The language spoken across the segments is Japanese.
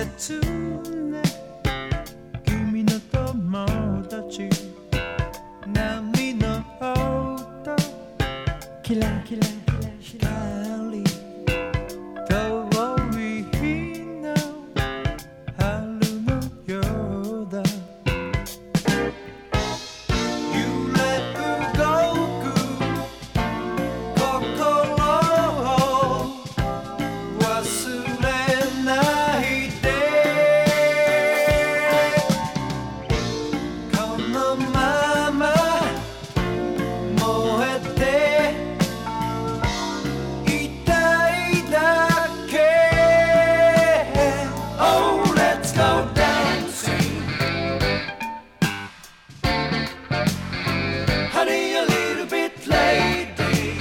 切な君の友達波の音キラキラ光遠い日の春のようだ揺れ動く心を忘れないでこのまま燃えていたいだけ Oh, let's go dancing Honey, a little bit lady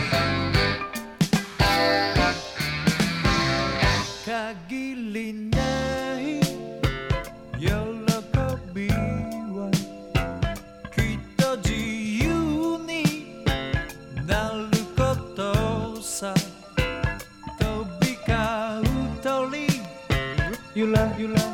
限りない喜びはきっと自由になることさ飛び交う鳥ゆらゆら